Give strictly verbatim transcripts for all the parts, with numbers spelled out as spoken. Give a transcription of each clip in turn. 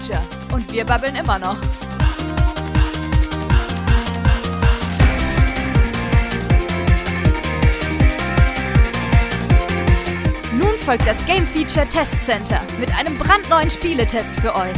Feature. Und wir babbeln immer noch. Nun folgt das Game Feature Test Center mit einem brandneuen Spieletest für euch.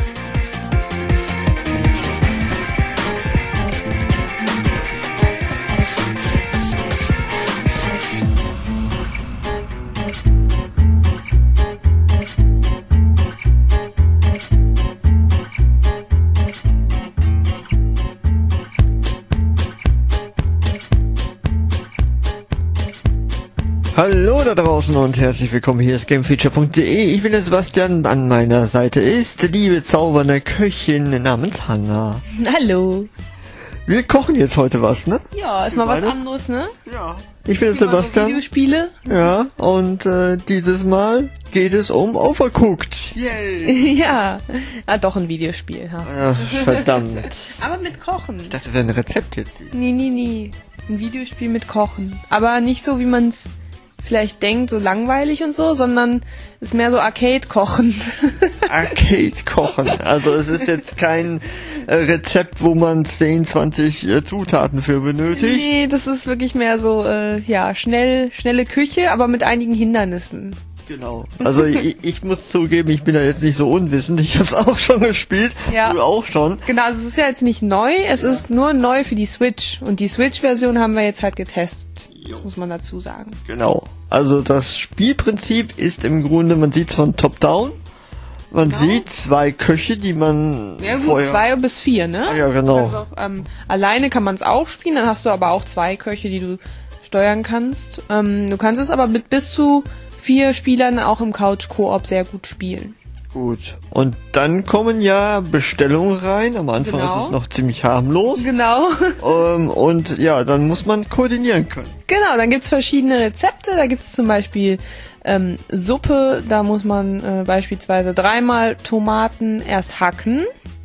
Hallo da draußen und herzlich willkommen, hier ist Gamefeature punkt de. Ich bin der Sebastian, an meiner Seite ist die liebe zaubernde Köchin namens Hanna. Hallo. Wir kochen jetzt heute was, ne? Ja, ist mal was anderes, ne? Ja. Ich bin der Sebastian. So Videospiele. Ja, und äh, dieses Mal geht es um Overcooked. Yay! Ja, ah, doch ein Videospiel. Ha. Ja, verdammt. Aber mit Kochen. Ich dachte, das wäre ein Rezept jetzt. Nee, nee, nee. Ein Videospiel mit Kochen. Aber nicht so, wie man es vielleicht denkt, so langweilig und so, sondern ist mehr so Arcade-Kochen. Arcade-Kochen. Also es ist jetzt kein äh, Rezept, wo man zehn, zwanzig äh, Zutaten für benötigt. Nee, das ist wirklich mehr so, äh, ja, schnell, schnelle Küche, aber mit einigen Hindernissen. Genau. Also ich, ich muss zugeben, ich bin da jetzt nicht so unwissend. Ich habe es auch schon gespielt. Ja. Du auch schon. Genau, also es ist ja jetzt nicht neu, es ja. ist nur neu für die Switch. Und die Switch-Version haben wir jetzt halt getestet. Das muss man dazu sagen. Genau. Also das Spielprinzip ist im Grunde, man sieht von Top-Down. Man genau. sieht zwei Köche, die man ja, gut, vorher... zwei bis vier, ne? Ah, ja, genau. Also, ähm, alleine kann man es auch spielen, dann hast du aber auch zwei Köche, die du steuern kannst. Ähm, du kannst es aber mit bis zu vier Spielern auch im Couch-Koop sehr gut spielen. Gut. Und dann kommen ja Bestellungen rein. Am Anfang genau. ist es noch ziemlich harmlos. Genau. Ähm, und ja, dann muss man koordinieren können. Genau, dann gibt's verschiedene Rezepte. Da gibt's zum Beispiel ähm, Suppe. Da muss man äh, beispielsweise dreimal Tomaten erst hacken.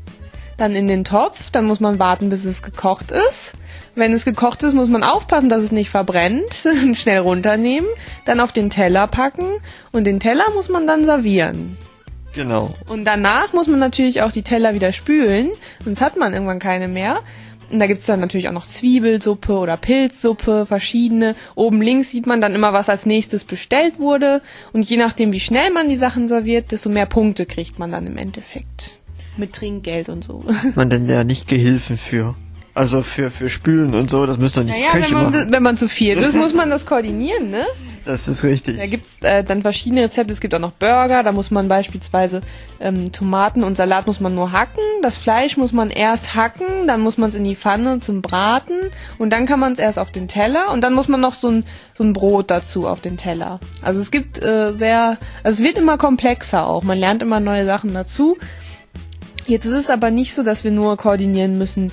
Dann in den Topf. Dann muss man warten, bis es gekocht ist. Wenn es gekocht ist, muss man aufpassen, dass es nicht verbrennt. Schnell runternehmen. Dann auf den Teller packen. Und den Teller muss man dann servieren. Genau. Und danach muss man natürlich auch die Teller wieder spülen, sonst hat man irgendwann keine mehr. Und da gibt's dann natürlich auch noch Zwiebelsuppe oder Pilzsuppe, verschiedene. Oben links sieht man dann immer, was als nächstes bestellt wurde. Und je nachdem, wie schnell man die Sachen serviert, desto mehr Punkte kriegt man dann im Endeffekt. Mit Trinkgeld und so. Hat man denn ja nicht Gehilfen für? Also für, für Spülen und so, das müsste doch nicht naja, Köche wenn man, machen. wenn man zu viert ist, muss man das koordinieren, ne? Das ist richtig. Da gibt's äh, dann verschiedene Rezepte. Es gibt auch noch Burger. Da muss man beispielsweise ähm, Tomaten und Salat muss man nur hacken. Das Fleisch muss man erst hacken, dann muss man es in die Pfanne zum Braten und dann kann man es erst auf den Teller und dann muss man noch so ein so ein Brot dazu auf den Teller. Also es gibt äh, sehr, also es wird immer komplexer auch. Man lernt immer neue Sachen dazu. Jetzt ist es aber nicht so, dass wir nur koordinieren müssen,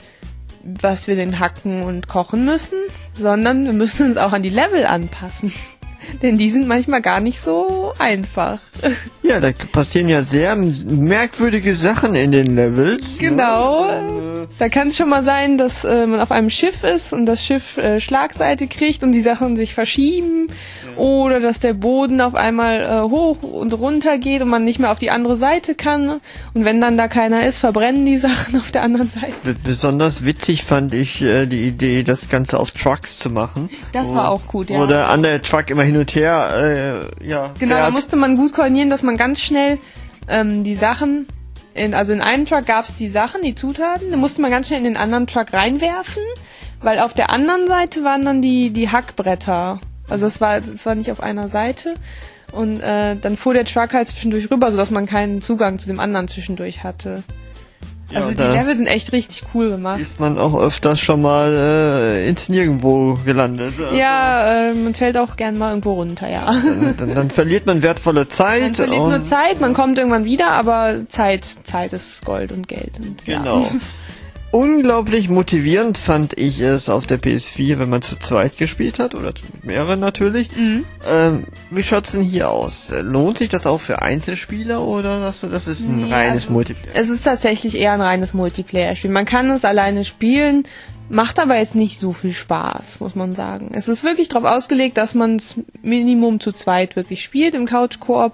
was wir denn hacken und kochen müssen, sondern wir müssen uns auch an die Level anpassen. Denn die sind manchmal gar nicht so einfach. Ja, da passieren ja sehr merkwürdige Sachen in den Levels. Genau. Ne? Da kann es schon mal sein, dass äh, man auf einem Schiff ist und das Schiff äh, Schlagseite kriegt und die Sachen sich verschieben. Ja. Oder dass der Boden auf einmal äh, hoch und runter geht und man nicht mehr auf die andere Seite kann. Und wenn dann da keiner ist, verbrennen die Sachen auf der anderen Seite. Besonders witzig fand ich äh, die Idee, das Ganze auf Trucks zu machen. Das wo, war auch gut, ja. Wo der andere Truck immer hin und her, äh, ja. Genau, fährt. Da musste man gut koordinieren, dass man ganz schnell ähm, die Sachen, in, also in einem Truck gab es die Sachen, die Zutaten, da musste man ganz schnell in den anderen Truck reinwerfen, weil auf der anderen Seite waren dann die, die Hackbretter. Also es war, es war nicht auf einer Seite und äh, dann fuhr der Truck halt zwischendurch rüber, sodass man keinen Zugang zu dem anderen zwischendurch hatte. Also ja, die Level sind echt richtig cool gemacht. Ist man auch öfters schon mal äh, ins Nirgendwo gelandet. Also ja, äh, man fällt auch gern mal irgendwo runter, ja. Dann, dann, dann verliert man wertvolle Zeit. Man verliert nur Zeit, man kommt irgendwann wieder, aber Zeit, Zeit ist Gold und Geld. Und, genau. Ja. Unglaublich motivierend fand ich es auf der P S vier, wenn man zu zweit gespielt hat, oder mit mehreren natürlich. Mhm. Ähm, wie schaut's denn hier aus? Lohnt sich das auch für Einzelspieler oder das, das ist ein nee, reines also, Multiplayer? Es ist tatsächlich eher ein reines Multiplayer-Spiel. Man kann es alleine spielen, macht aber jetzt nicht so viel Spaß, muss man sagen. Es ist wirklich darauf ausgelegt, dass man es Minimum zu zweit wirklich spielt im Couch-Koop,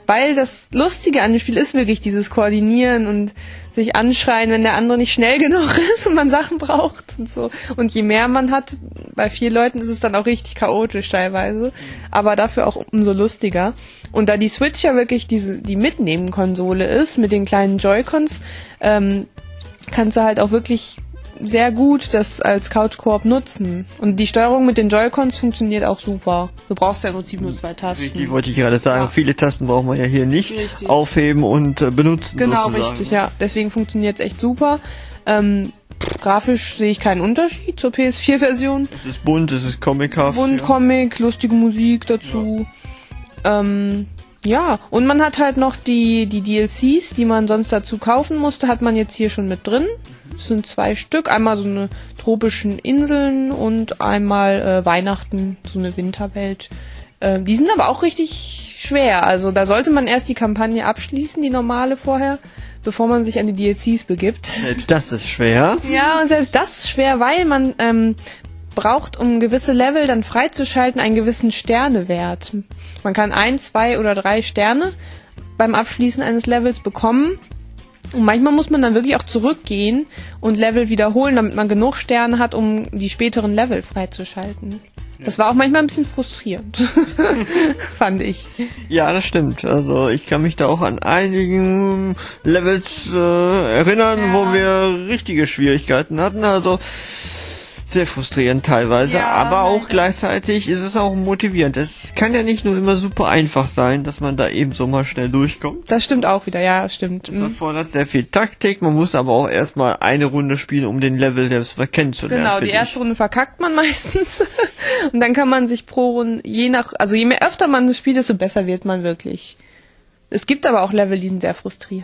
weil das Lustige an dem Spiel ist wirklich dieses Koordinieren und sich anschreien, wenn der andere nicht schnell genug ist und man Sachen braucht und so. Und je mehr man hat, bei vier Leuten ist es dann auch richtig chaotisch teilweise, aber dafür auch umso lustiger. Und da die Switch ja wirklich diese die Mitnehmen-Konsole ist, mit den kleinen Joy-Cons, ähm, kannst du halt auch wirklich sehr gut das als Couch-Koop nutzen. Und die Steuerung mit den Joy-Cons funktioniert auch super. Du brauchst ja im Prinzip nur zwei Tasten. Richtig, wollte ich gerade sagen. Ja. Viele Tasten braucht man ja hier nicht. Richtig. Aufheben und äh, benutzen. Genau, sozusagen. richtig, ja. Deswegen funktioniert es echt super. Ähm, grafisch sehe ich keinen Unterschied zur P S vier Version. Es ist bunt, es ist comichaft. Bunt, ja. Comic, lustige Musik dazu. Ja. Ähm, ja, und man hat halt noch die, die D L Cs, die man sonst dazu kaufen musste, hat man jetzt hier schon mit drin. Das sind zwei Stück, einmal so eine tropischen Inseln und einmal äh, Weihnachten, so eine Winterwelt. Äh, die sind aber auch richtig schwer, also da sollte man erst die Kampagne abschließen, die normale vorher, bevor man sich an die D L Cs begibt. Selbst das ist schwer. Ja, und selbst das ist schwer, weil man ähm, braucht, um gewisse Level dann freizuschalten, einen gewissen Sternewert. Man kann ein, zwei oder drei Sterne beim Abschließen eines Levels bekommen. Und manchmal muss man dann wirklich auch zurückgehen und Level wiederholen, damit man genug Sterne hat, um die späteren Level freizuschalten. Ja. Das war auch manchmal ein bisschen frustrierend, fand ich. Ja, das stimmt. Also ich kann mich da auch an einigen Levels äh, erinnern, ja. wo wir richtige Schwierigkeiten hatten. Also sehr frustrierend teilweise, ja, aber auch gleichzeitig ist es auch motivierend. Es kann ja nicht nur immer super einfach sein, dass man da eben so mal schnell durchkommt. Das stimmt auch wieder, ja, das stimmt. Das erfordert sehr viel Taktik, man muss aber auch erstmal eine Runde spielen, um den Level selbst kennenzulernen. Genau, die erste Runde verkackt man meistens und dann kann man sich pro Runde, je nach, also je mehr öfter man das spielt, desto besser wird man wirklich. Es gibt aber auch Level, die sind sehr frustrierend,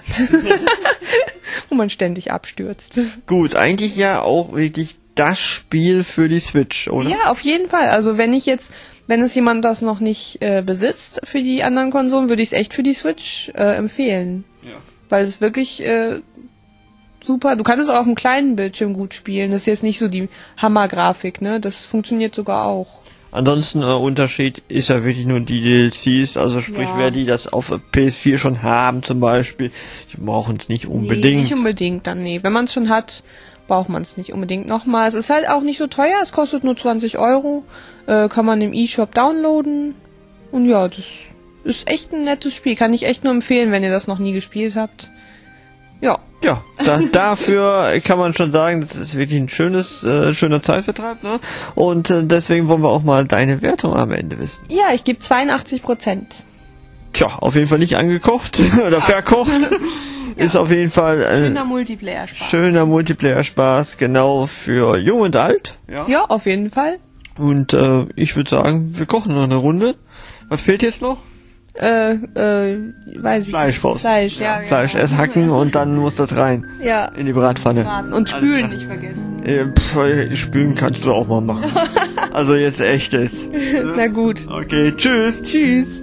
wo man ständig abstürzt. Gut, eigentlich ja auch wirklich das Spiel für die Switch, oder? Ja, auf jeden Fall. Also wenn ich jetzt, wenn es jemand das noch nicht äh, besitzt für die anderen Konsolen, würde ich es echt für die Switch äh, empfehlen. Ja. Weil es wirklich äh, super, du kannst es auch auf einem kleinen Bildschirm gut spielen. Das ist jetzt nicht so die Hammergrafik, ne? Das funktioniert sogar auch. Ansonsten äh, Unterschied ist ja wirklich nur die D L Cs, also sprich, ja. wer die das auf P S vier schon haben zum Beispiel, die brauchen es nicht unbedingt. Nee, nicht unbedingt, dann nee. Wenn man es schon hat, braucht man es nicht unbedingt nochmal. Es ist halt auch nicht so teuer, es kostet nur zwanzig Euro, äh, kann man im eShop downloaden und ja, das ist echt ein nettes Spiel, kann ich echt nur empfehlen, wenn ihr das noch nie gespielt habt. Ja. Ja, da, dafür kann man schon sagen, das ist wirklich ein schönes, äh, schöner Zeitvertreib, ne? Und äh, deswegen wollen wir auch mal deine Wertung am Ende wissen. Ja, ich gebe zweiundachtzig Prozent. Tja, auf jeden Fall nicht angekocht oder verkocht. Ja. Ist auf jeden Fall ein schöner Multiplayer-Spaß. Schöner Multiplayer-Spaß, genau für Jung und Alt. Ja, ja, auf jeden Fall. Und äh, ich würde sagen, wir kochen noch eine Runde. Was fehlt jetzt noch? Äh, äh, weiß ich Fleisch nicht. Fleisch, ja. ja Fleisch, genau. Erst hacken und dann muss das rein. Ja. In die Bratpfanne. Braten. Und spülen nicht vergessen. Äh, pff, spülen kannst du auch mal machen. Also jetzt echt jetzt. Na gut. Okay, tschüss. Tschüss.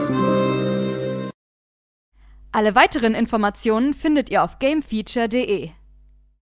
Alle weiteren Informationen findet ihr auf gamefeature punkt de.